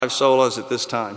Solas at this time.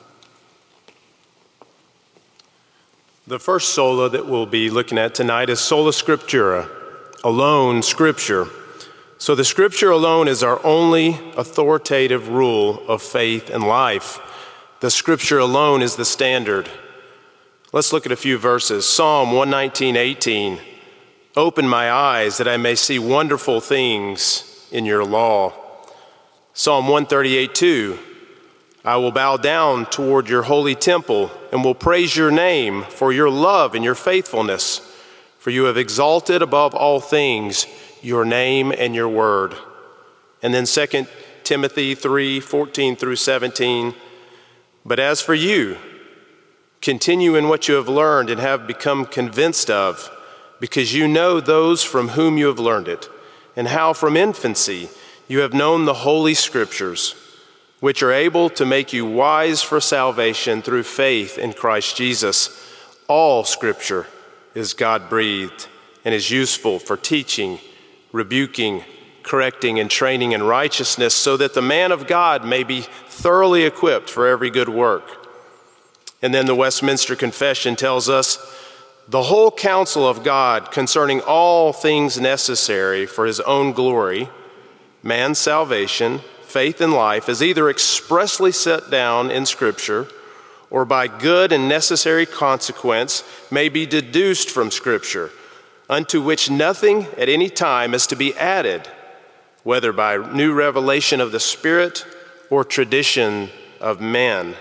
The first sola that we'll be looking at tonight is Sola Scriptura, alone Scripture. So the Scripture alone is our only authoritative rule of faith and life. The Scripture alone is the standard. Let's look at a few verses. Psalm 119:18. Open my eyes that I may see wonderful things in your law. Psalm 138:2. I will bow down toward your holy temple and will praise your name for your love and your faithfulness, for you have exalted above all things your name and your word. And then 2 Timothy 3:14 through 17. But as for you, continue in what you have learned and have become convinced of, because you know those from whom you have learned it, and how from infancy you have known the Holy Scriptures, which are able to make you wise for salvation through faith in Christ Jesus. All Scripture is God-breathed and is useful for teaching, rebuking, correcting, and training in righteousness, so that the man of God may be thoroughly equipped for every good work. And then the Westminster Confession tells us, the whole counsel of God concerning all things necessary for his own glory, man's salvation, faith and life, is either expressly set down in Scripture or by good and necessary consequence may be deduced from Scripture, unto which nothing at any time is to be added, whether by new revelation of the Spirit or tradition of men.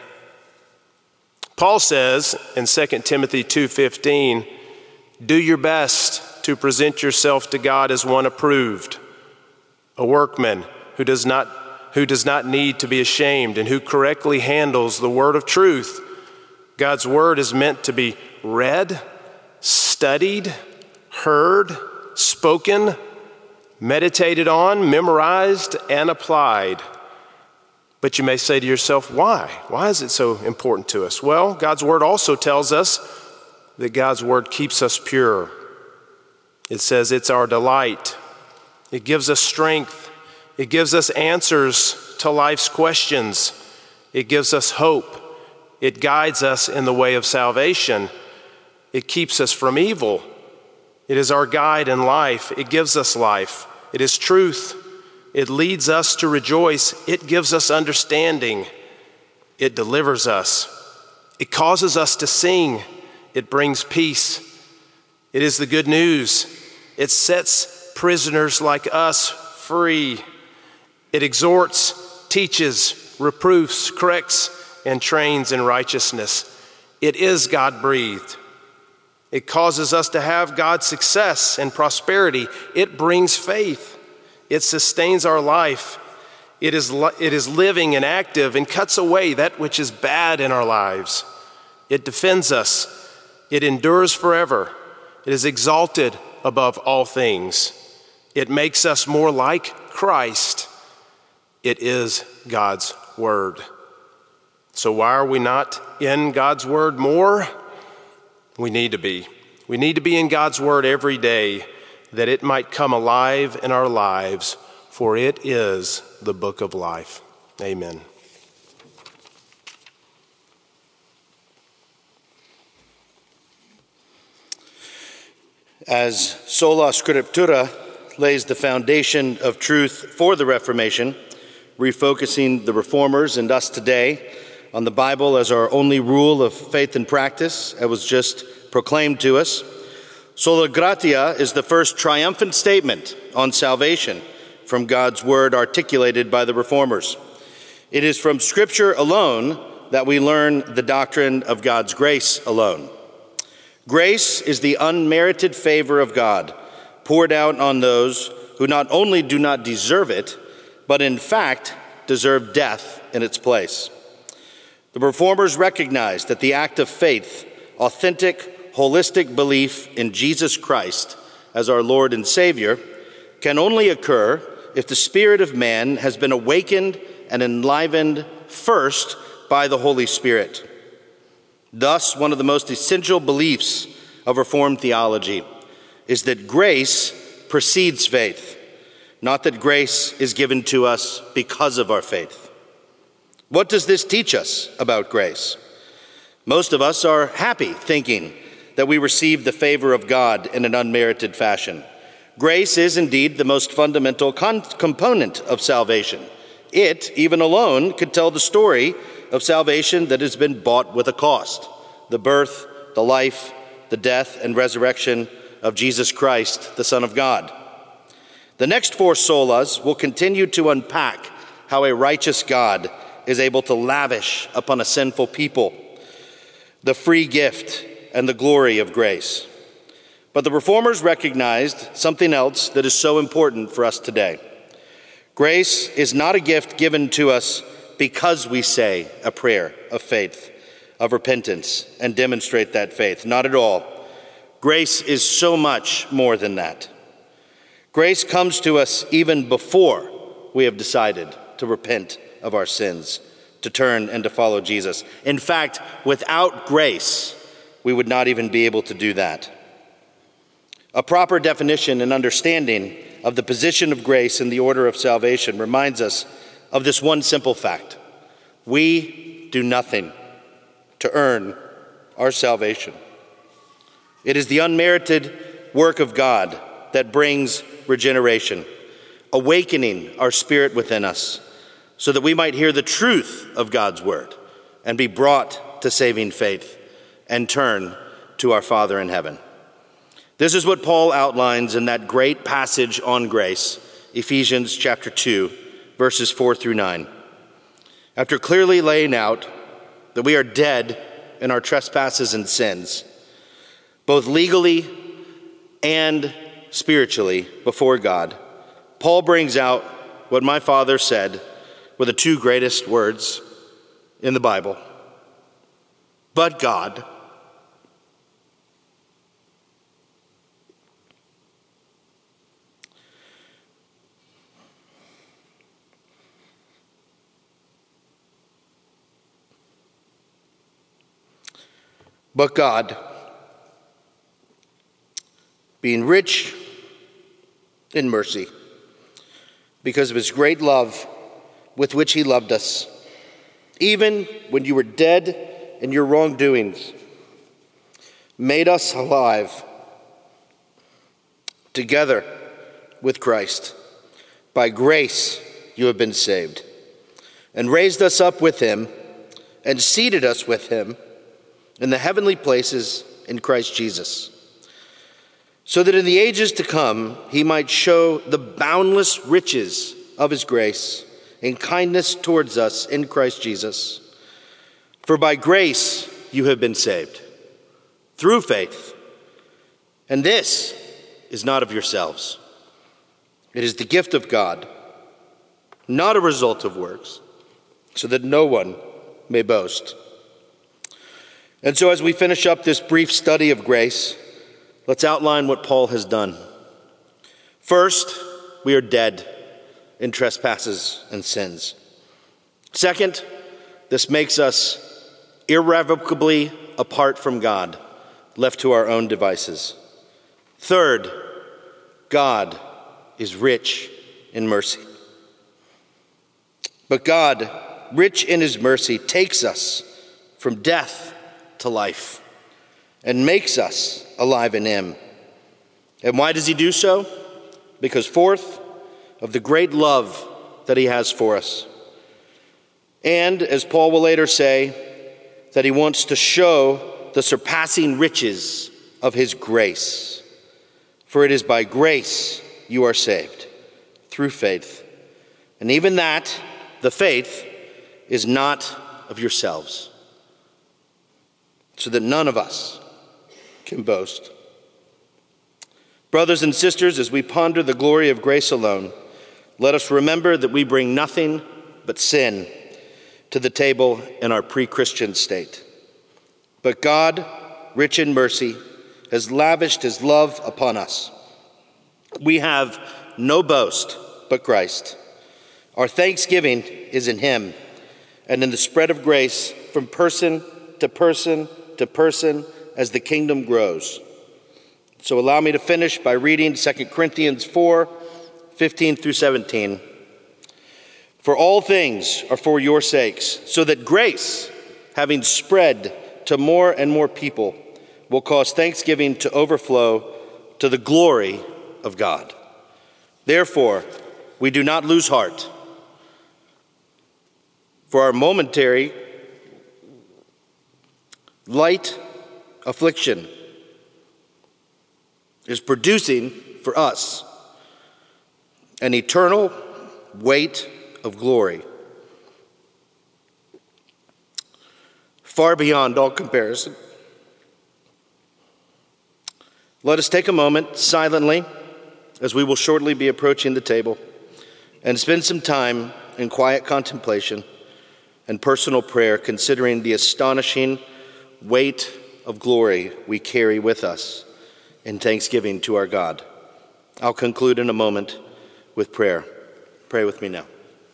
Paul says in 2 Timothy 2:15, do your best to present yourself to God as one approved, a workman who does not need to be ashamed and who correctly handles the word of truth. God's word is meant to be read, studied, heard, spoken, meditated on, memorized, and applied. But you may say to yourself, why? Why is it so important to us? Well, God's word also tells us that God's word keeps us pure. It says it's our delight. It gives us strength. It gives us answers to life's questions. It gives us hope. It guides us in the way of salvation. It keeps us from evil. It is our guide in life. It gives us life. It is truth. It leads us to rejoice. It gives us understanding. It delivers us. It causes us to sing. It brings peace. It is the good news. It sets prisoners like us free. It exhorts, teaches, reproofs, corrects, and trains in righteousness. It is God-breathed. It causes us to have God's success and prosperity. It brings faith. It sustains our life. It is living and active and cuts away that which is bad in our lives. It defends us. It endures forever. It is exalted above all things. It makes us more like Christ. It is God's word. So why are we not in God's word more? We need to be. We need to be in God's word every day, that it might come alive in our lives, for it is the book of life. Amen. As Sola Scriptura lays the foundation of truth for the Reformation, refocusing the Reformers and us today on the Bible as our only rule of faith and practice, as was just proclaimed to us, Sola Gratia is the first triumphant statement on salvation from God's word articulated by the Reformers. It is from Scripture alone that we learn the doctrine of God's grace alone. Grace is the unmerited favor of God poured out on those who not only do not deserve it, but in fact deserve death in its place. The Reformers recognized that the act of faith, authentic, holistic belief in Jesus Christ as our Lord and Savior, can only occur if the spirit of man has been awakened and enlivened first by the Holy Spirit. Thus, one of the most essential beliefs of Reformed theology is that grace precedes faith, not that grace is given to us because of our faith. What does this teach us about grace? Most of us are happy thinking that we receive the favor of God in an unmerited fashion. Grace is indeed the most fundamental component of salvation. It, even alone, could tell the story of salvation that has been bought with a cost: the birth, the life, the death, and resurrection of Jesus Christ, the Son of God. The next four solas will continue to unpack how a righteous God is able to lavish upon a sinful people the free gift and the glory of grace. But the Reformers recognized something else that is so important for us today. Grace is not a gift given to us because we say a prayer of faith, of repentance, and demonstrate that faith. Not at all. Grace is so much more than that. Grace comes to us even before we have decided to repent of our sins, to turn and to follow Jesus. In fact, without grace, we would not even be able to do that. A proper definition and understanding of the position of grace in the order of salvation reminds us of this one simple fact: we do nothing to earn our salvation. It is the unmerited work of God that brings regeneration, awakening our spirit within us, so that we might hear the truth of God's word and be brought to saving faith and turn to our Father in heaven. This is what Paul outlines in that great passage on grace, Ephesians chapter 2, verses 4 through 9. After clearly laying out that we are dead in our trespasses and sins, both legally and spiritually before God, Paul brings out what my father said were the two greatest words in the Bible: but God. But God, being rich in mercy, because of his great love with which he loved us, even when you were dead in your wrongdoings, made us alive together with Christ. By grace you have been saved, and raised us up with him, and seated us with him in the heavenly places in Christ Jesus, so that in the ages to come he might show the boundless riches of his grace and kindness towards us in Christ Jesus. For by grace you have been saved, through faith. And this is not of yourselves. It is the gift of God, not a result of works, so that no one may boast. And so as we finish up this brief study of grace, let's outline what Paul has done. First, we are dead in trespasses and sins. Second, this makes us irrevocably apart from God, left to our own devices. Third, God is rich in mercy. But God, rich in his mercy, takes us from death to life and makes us alive in him. And why does he do so? Because fourth, of the great love that he has for us. And as Paul will later say, that he wants to show the surpassing riches of his grace. For it is by grace you are saved, through faith. And even that, the faith, is not of yourselves, so that none of us can boast. Brothers and sisters, as we ponder the glory of grace alone, let us remember that we bring nothing but sin to the table in our pre-Christian state. But God, rich in mercy, has lavished his love upon us. We have no boast but Christ. Our thanksgiving is in him and in the spread of grace from person to person to person as the kingdom grows. So allow me to finish by reading 2 Corinthians 4, 15 through 17. For all things are for your sakes, so that grace, having spread to more and more people, will cause thanksgiving to overflow to the glory of God. Therefore, we do not lose heart. For our momentary light affliction is producing for us an eternal weight of glory, far beyond all comparison. Let us take a moment silently, as we will shortly be approaching the table, and spend some time in quiet contemplation and personal prayer, considering the astonishing weight of glory we carry with us in thanksgiving to our God. I'll conclude in a moment with prayer. Pray with me now.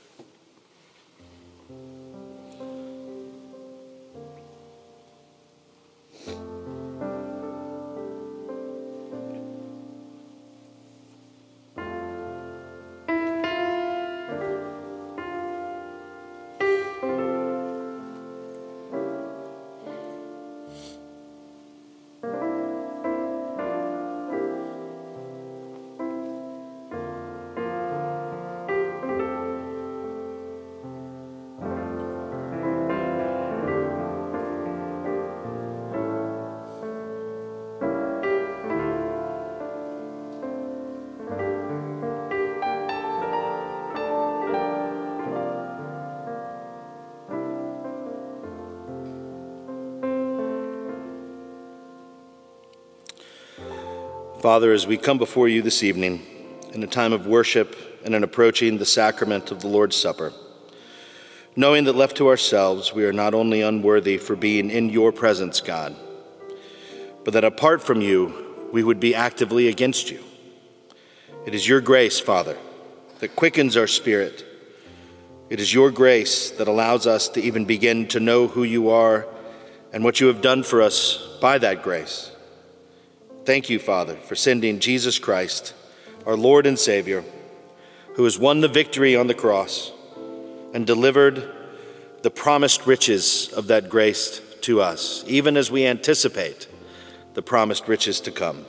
Father, as we come before you this evening in a time of worship and in approaching the sacrament of the Lord's Supper, knowing that left to ourselves we are not only unworthy for being in your presence, God, but that apart from you we would be actively against you. It is your grace, Father, that quickens our spirit. It is your grace that allows us to even begin to know who you are and what you have done for us by that grace. Thank you, Father, for sending Jesus Christ, our Lord and Savior, who has won the victory on the cross and delivered the promised riches of that grace to us, even as we anticipate the promised riches to come.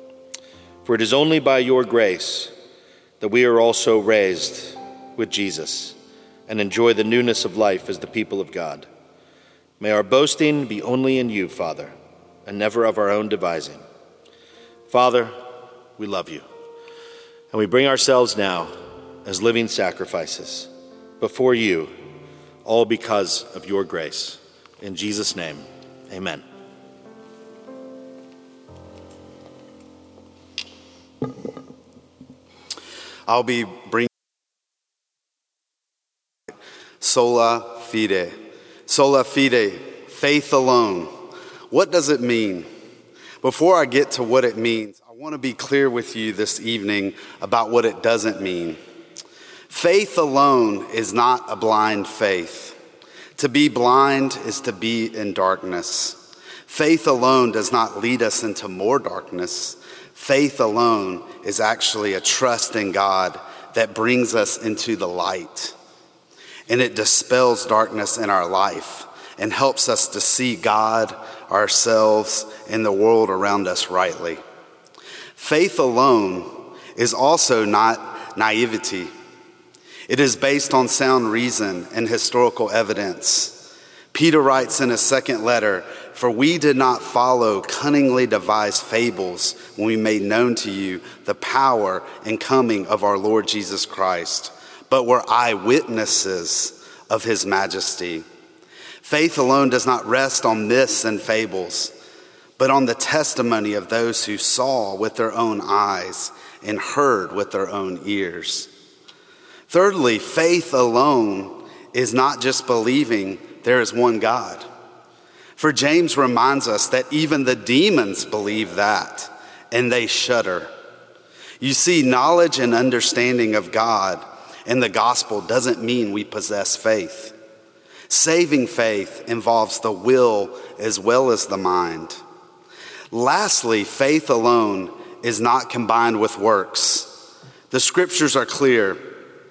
For it is only by your grace that we are also raised with Jesus and enjoy the newness of life as the people of God. May our boasting be only in you, Father, and never of our own devising. Father, we love you, and we bring ourselves now as living sacrifices before you, all because of your grace. In Jesus' name, amen. I'll be bringing sola fide. Sola fide, faith alone. What does it mean? Before I get to what it means, I want to be clear with you this evening about what it doesn't mean. Faith alone is not a blind faith. To be blind is to be in darkness. Faith alone does not lead us into more darkness. Faith alone is actually a trust in God that brings us into the light. And it dispels darkness in our life and helps us to see God, ourselves, and the world around us rightly. Faith alone is also not naivety. It is based on sound reason and historical evidence. Peter writes in his second letter, "For we did not follow cunningly devised fables when we made known to you the power and coming of our Lord Jesus Christ, but were eyewitnesses of his majesty." Faith alone does not rest on myths and fables, but on the testimony of those who saw with their own eyes and heard with their own ears. Thirdly, faith alone is not just believing there is one God. For James reminds us that even the demons believe that, and they shudder. You see, knowledge and understanding of God and the gospel doesn't mean we possess faith. Saving faith involves the will as well as the mind. Lastly, faith alone is not combined with works. The scriptures are clear.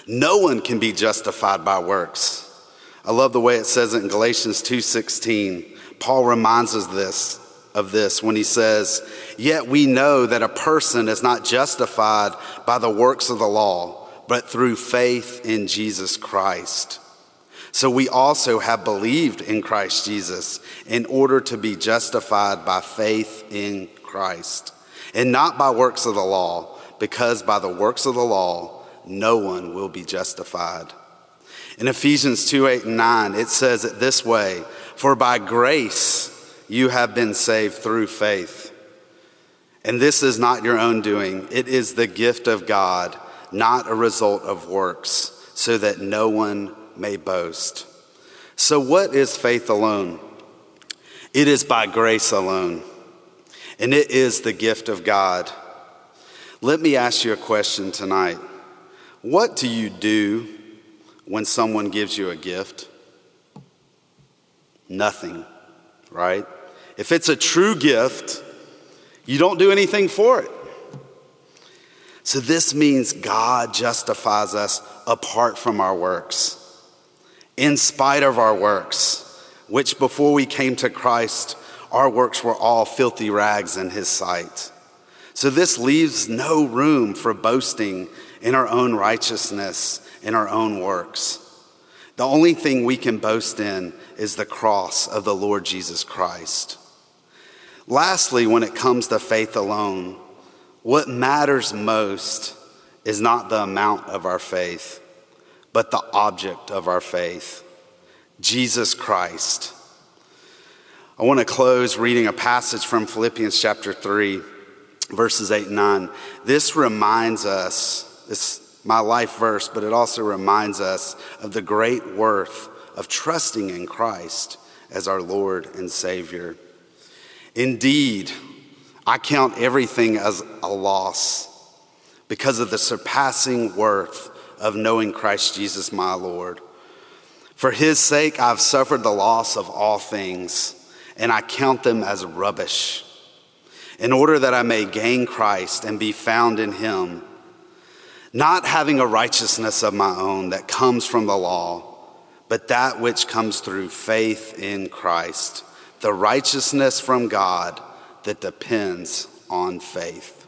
No one can be justified by works. I love the way it says it in Galatians 2:16. Paul reminds us of this when he says, "Yet we know that a person is not justified by the works of the law, but through faith in Jesus Christ. So we also have believed in Christ Jesus in order to be justified by faith in Christ, and not by works of the law, because by the works of the law, no one will be justified." In Ephesians 2:8 and 9, it says it this way, "For by grace you have been saved through faith. And this is not your own doing. It is the gift of God, not a result of works, so that no one may boast." So what is faith alone? It is by grace alone, and it is the gift of God. Let me ask you a question tonight. What do you do when someone gives you a gift? Nothing, right? If it's a true gift, you don't do anything for it. So this means God justifies us apart from our works, in spite of our works, which before we came to Christ, our works were all filthy rags in his sight. So this leaves no room for boasting in our own righteousness, in our own works. The only thing we can boast in is the cross of the Lord Jesus Christ. Lastly, when it comes to faith alone, what matters most is not the amount of our faith, but the object of our faith, Jesus Christ. I want to close reading a passage from Philippians chapter 3, verses 8 and 9. This reminds us, this is my life verse, but it also reminds us of the great worth of trusting in Christ as our Lord and Savior. "Indeed, I count everything as a loss because of the surpassing worth of knowing Christ Jesus my Lord. For his sake I've suffered the loss of all things, and I count them as rubbish, in order that I may gain Christ and be found in him, not having a righteousness of my own that comes from the law, but that which comes through faith in Christ, the righteousness from God that depends on faith."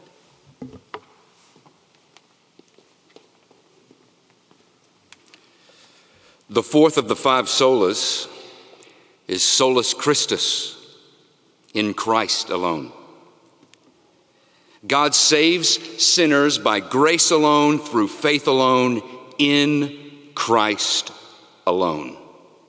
The fourth of the five solas is solus Christus, in Christ alone. God saves sinners by grace alone, through faith alone, in Christ alone.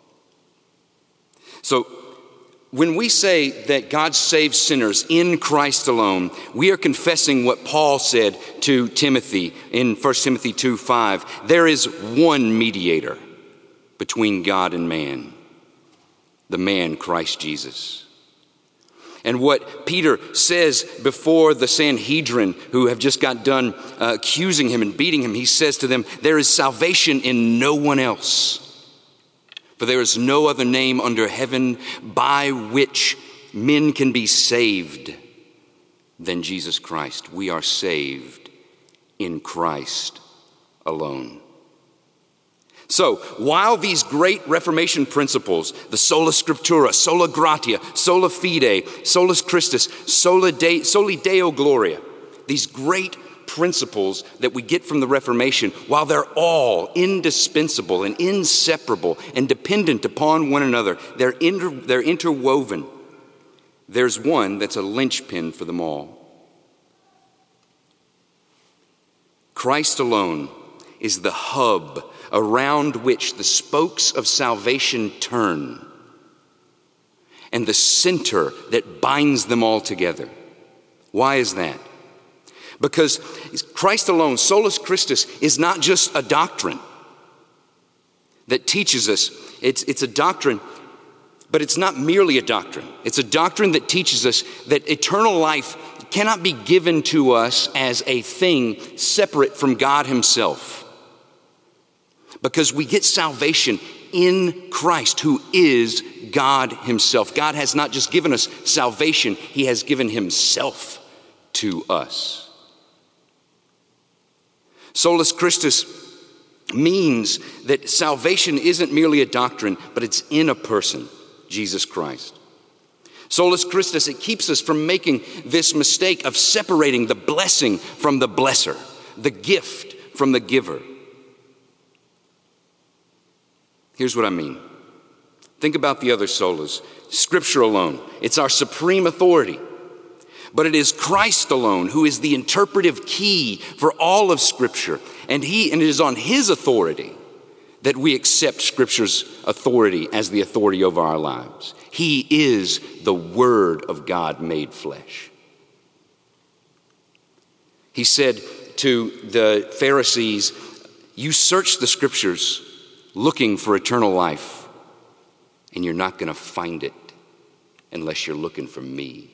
So, when we say that God saves sinners in Christ alone, we are confessing what Paul said to Timothy in 1 Timothy 2:5. There is one mediator between God and man, the man Christ Jesus. And what Peter says before the Sanhedrin, who have just got done accusing him and beating him, he says to them, there is salvation in no one else. For there is no other name under heaven by which men can be saved than Jesus Christ. We are saved in Christ alone. So, while these great Reformation principles, the sola scriptura, sola gratia, sola fide, solus Christus, soli Deo gloria, these great principles that we get from the Reformation, while they're all indispensable and inseparable and dependent upon one another, they're interwoven. There's one that's a linchpin for them all. Christ alone is the hub around which the spokes of salvation turn, and the center that binds them all together. Why is that? Because Christ alone, solus Christus, is not just a doctrine that teaches us. It's a doctrine, but it's not merely a doctrine. It's a doctrine that teaches us that eternal life cannot be given to us as a thing separate from God himself. Because we get salvation in Christ, who is God himself. God has not just given us salvation, he has given himself to us. Solus Christus means that salvation isn't merely a doctrine, but it's in a person, Jesus Christ. Solus Christus, it keeps us from making this mistake of separating the blessing from the blesser, the gift from the giver. Here's what I mean. Think about the other solas. Scripture alone, it's our supreme authority. But it is Christ alone who is the interpretive key for all of Scripture. And it is on his authority that we accept Scripture's authority as the authority over our lives. He is the Word of God made flesh. He said to the Pharisees, "You search the Scriptures looking for eternal life, and you're not going to find it unless you're looking for me.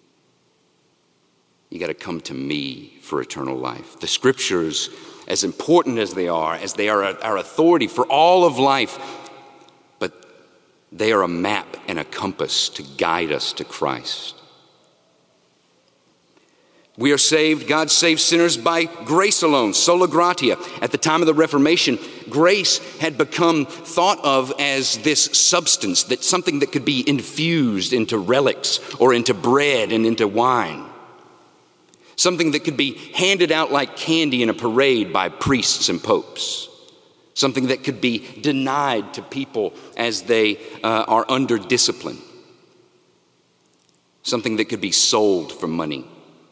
You got to come to me for eternal life." The Scriptures, as important as they are our authority for all of life, but they are a map and a compass to guide us to Christ. We are saved, God saves sinners by grace alone, sola gratia. At the time of the Reformation, grace had become thought of as this substance, that something that could be infused into relics or into bread and into wine. Something that could be handed out like candy in a parade by priests and popes. Something that could be denied to people as they are under discipline. Something that could be sold for money.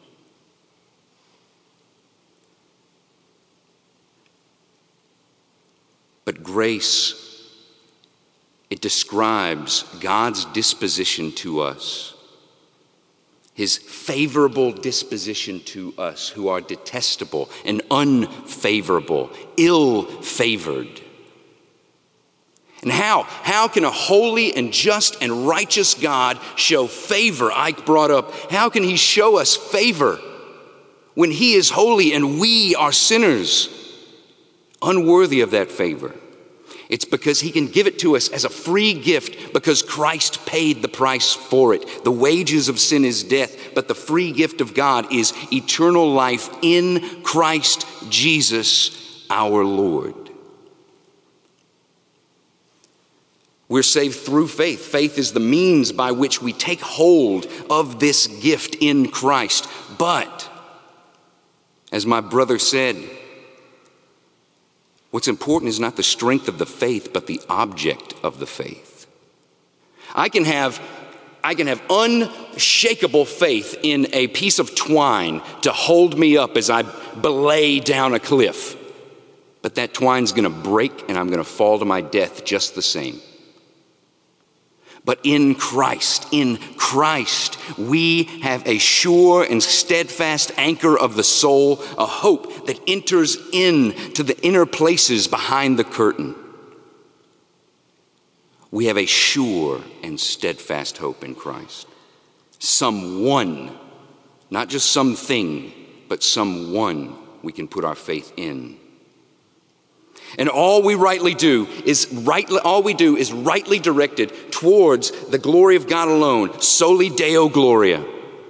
But grace, it describes God's disposition to us. His favorable disposition to us who are detestable and unfavorable, ill-favored. And how can a holy and just and righteous God show favor? Ike brought up, how can he show us favor when he is holy and we are sinners, unworthy of that favor? It's because he can give it to us as a free gift because Christ paid the price for it. The wages of sin is death, but the free gift of God is eternal life in Christ Jesus our Lord. We're saved through faith. Faith is the means by which we take hold of this gift in Christ. But, as my brother said, what's important is not the strength of the faith, but the object of the faith. I can have unshakable faith in a piece of twine to hold me up as I belay down a cliff. But that twine's going to break and I'm going to fall to my death just the same. But in Christ, we have a sure and steadfast anchor of the soul, a hope that enters into the inner places behind the curtain. We have a sure and steadfast hope in Christ. Someone, not just something, but someone we can put our faith in. And all we do is rightly directed towards the glory of God alone, soli Deo Gloria.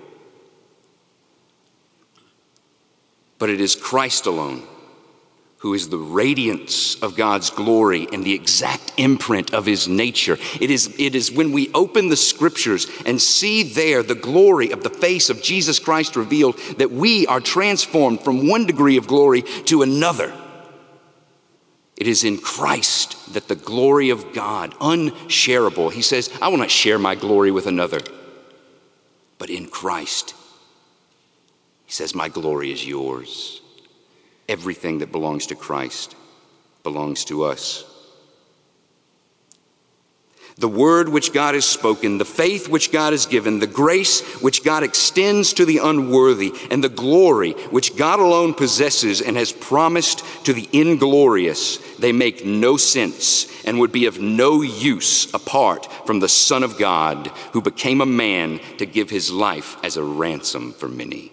But it is Christ alone who is the radiance of God's glory and the exact imprint of his nature. It is when we open the Scriptures and see there the glory of the face of Jesus Christ revealed that we are transformed from one degree of glory to another. It is in Christ that the glory of God, unshareable, he says, I will not share my glory with another. But in Christ, he says, my glory is yours. Everything that belongs to Christ belongs to us. The word which God has spoken, the faith which God has given, the grace which God extends to the unworthy, and the glory which God alone possesses and has promised to the inglorious, they make no sense and would be of no use apart from the Son of God, who became a man to give his life as a ransom for many.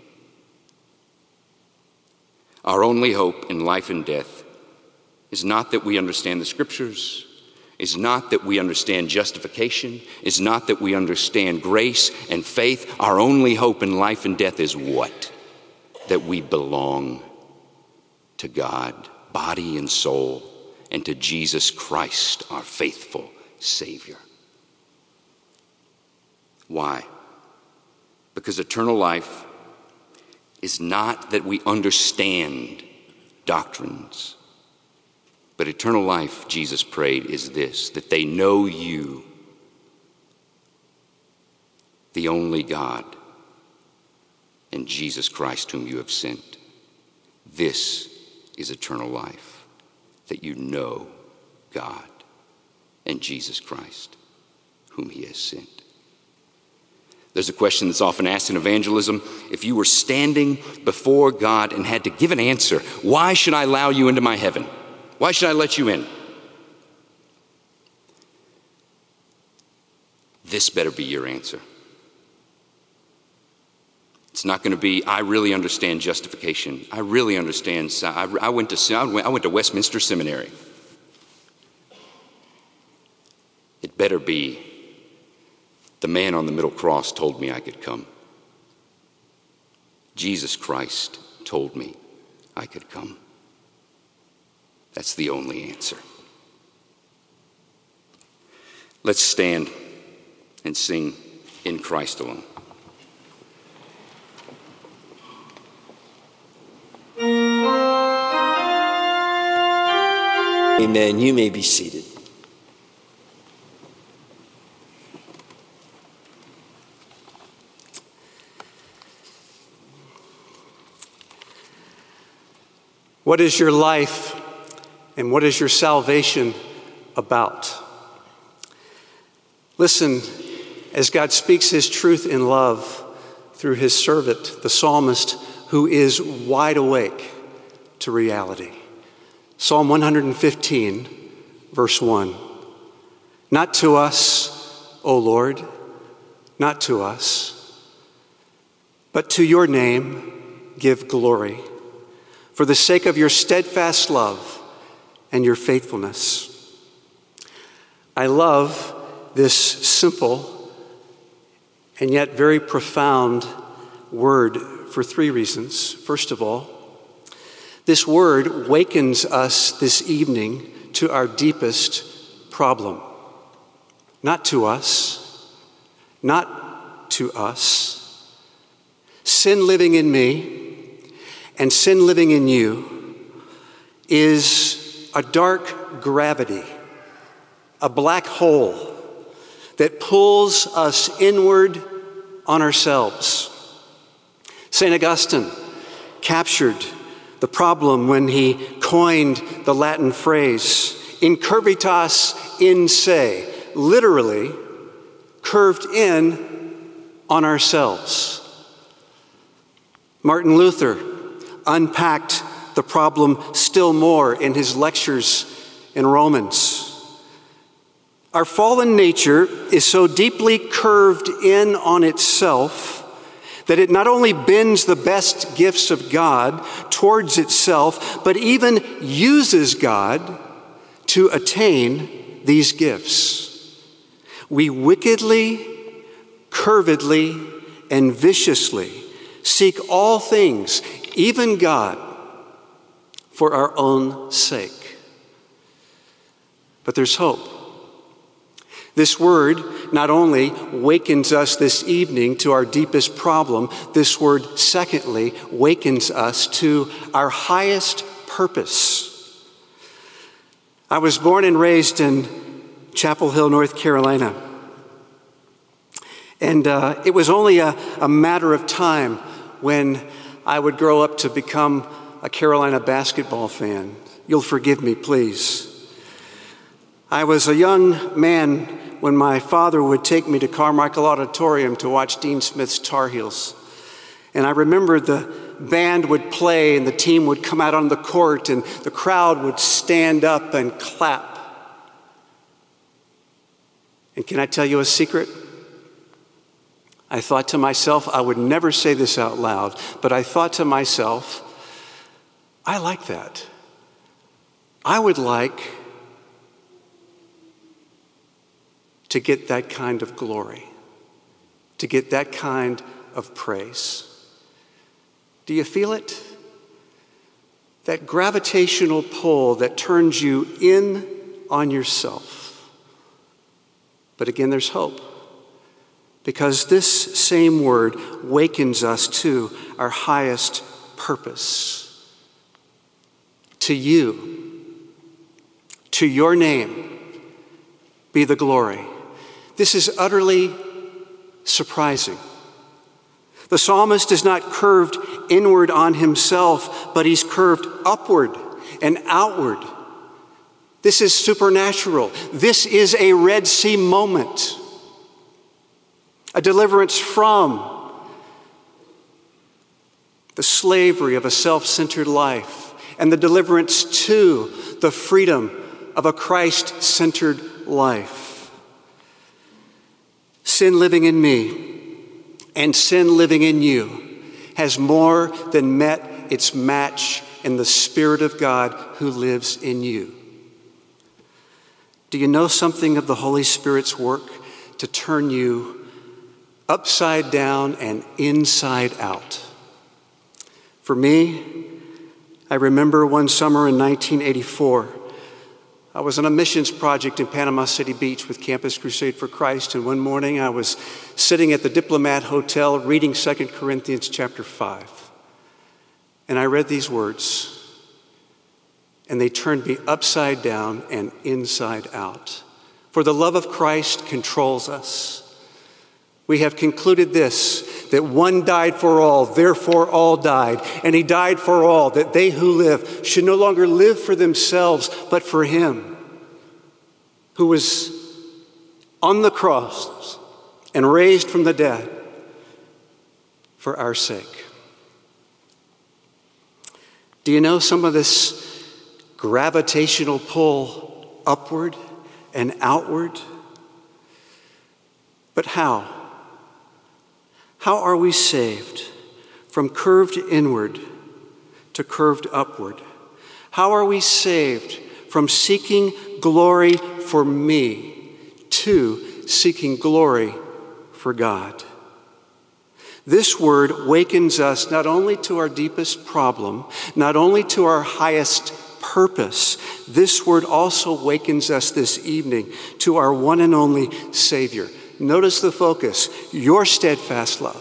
Our only hope in life and death is not that we understand the Scriptures, is not that we understand justification, is not that we understand grace and faith. Our only hope in life and death is what? That we belong to God body and soul, and to Jesus Christ, our faithful Savior. Why? Because eternal life is not that we understand doctrines, but eternal life, Jesus prayed, is this, that they know you, the only God, and Jesus Christ whom you have sent. This is eternal life, that you know God and Jesus Christ whom he has sent. There's a question that's often asked in evangelism. If you were standing before God and had to give an answer, why should I allow you into my heaven? Why should I let you in? This better be your answer. It's not going to be, I really understand justification. I really understand. I went to Westminster Seminary. It better be, the man on the middle cross told me I could come. Jesus Christ told me I could come. That's the only answer. Let's stand and sing In Christ Alone. Amen. You may be seated. What is your life and what is your salvation about? Listen as God speaks his truth in love through his servant, the psalmist, who is wide awake to reality. Psalm 115, verse 1. Not to us, O Lord, not to us, but to your name give glory, for the sake of your steadfast love and your faithfulness. I love this simple and yet very profound word for three reasons. First of all, this word wakens us this evening to our deepest problem. Not to us, not to us. Sin living in me and sin living in you is a dark gravity, a black hole that pulls us inward on ourselves. St. Augustine captured the problem when he coined the Latin phrase, incurvitas in se, literally curved in on ourselves. Martin Luther unpacked the problem still more in his lectures in Romans. Our fallen nature is so deeply curved in on itself that it not only bends the best gifts of God towards itself, but even uses God to attain these gifts. We wickedly, curvedly, and viciously seek all things, even God, for our own sake. But there's hope. This word not only wakens us this evening to our deepest problem, this word, secondly, wakens us to our highest purpose. I was born and raised in Chapel Hill, North Carolina. And it was only a matter of time when I would grow up to become a Carolina basketball fan. You'll forgive me, please. I was a young man when my father would take me to Carmichael Auditorium to watch Dean Smith's Tar Heels. And I remember the band would play and the team would come out on the court and the crowd would stand up and clap. And can I tell you a secret? I thought to myself, I would never say this out loud, but I thought to myself, I like that. I would like to get that kind of glory, to get that kind of praise. Do you feel it? that gravitational pull that turns you in on yourself. But again, there's hope, because this same word wakens us to our highest purpose. To you, to your name, be the glory. This is utterly surprising. The psalmist is not curved inward on himself, but he's curved upward and outward. This is supernatural. This is a Red Sea moment, a deliverance from the slavery of a self-centered life and the deliverance to the freedom of a Christ-centered life. Sin living in me and sin living in you has more than met its match in the Spirit of God who lives in you. Do you know something of the Holy Spirit's work to turn you upside down and inside out? For me, I remember one summer in 1984, I was on a missions project in Panama City Beach with Campus Crusade for Christ, and one morning I was sitting at the Diplomat Hotel reading 2 Corinthians chapter 5. And I read these words, and they turned me upside down and inside out. For the love of Christ controls us. We have concluded this, that one died for all, therefore all died. And he died for all, that they who live should no longer live for themselves, but for him who was on the cross and raised from the dead for our sake. Do you know some of this gravitational pull upward and outward? But how? How are we saved from curved inward to curved upward? How are we saved from seeking glory for me to seeking glory for God? This word wakens us not only to our deepest problem, not only to our highest purpose. This word also wakens us this evening to our one and only Savior. Notice the focus: your steadfast love,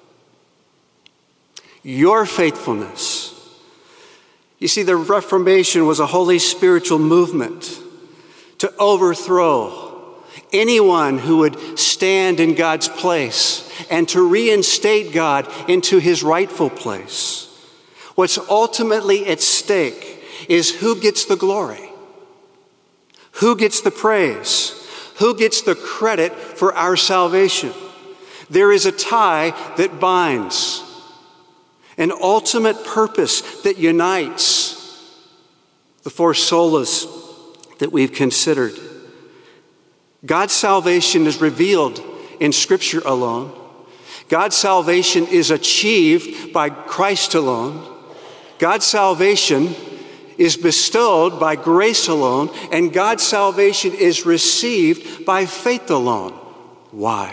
your faithfulness. You see, the Reformation was a holy spiritual movement to overthrow anyone who would stand in God's place and to reinstate God into his rightful place. What's ultimately at stake is who gets the glory, who gets the praise, who gets the credit for our salvation. There is a tie that binds, an ultimate purpose that unites the four solas that we've considered. God's salvation is revealed in Scripture alone. God's salvation is achieved by Christ alone. God's salvation is bestowed by grace alone, and God's salvation is received by faith alone. Why?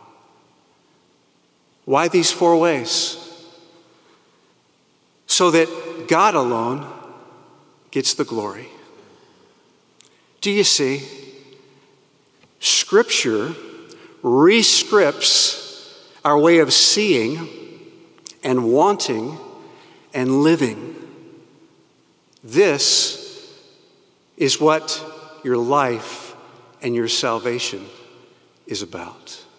Why these four ways? So that God alone gets the glory. Do you see? Scripture re-scripts our way of seeing and wanting and living. This is what your life and your salvation is about.